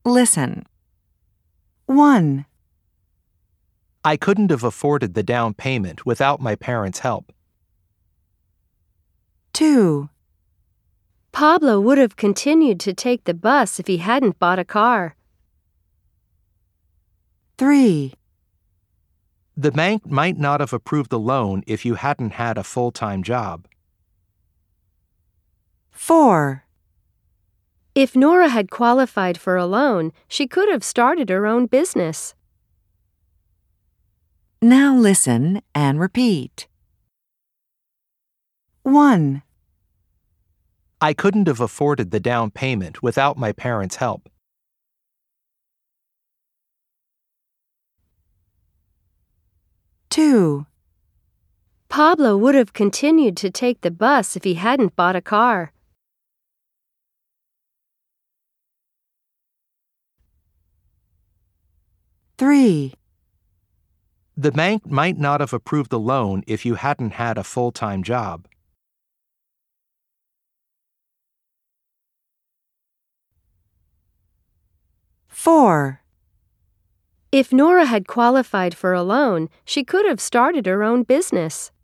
Listen. 1, I couldn't have afforded the down payment without my parents' help. 2, Pablo would have continued to take the bus if he hadn't bought a car. 3, The bank might not have approved the loan if you hadn't had a full-time job. 4, If Nora had qualified for a loan, she could have started her own business. Now listen and repeat. 1, I couldn't have afforded the down payment without my parents' help. 2, Pablo would have continued to take the bus if he hadn't bought a car. 3, The bank might not have approved the loan if you hadn't had a full-time job. 4, If Nora had qualified for a loan, she could have started her own business.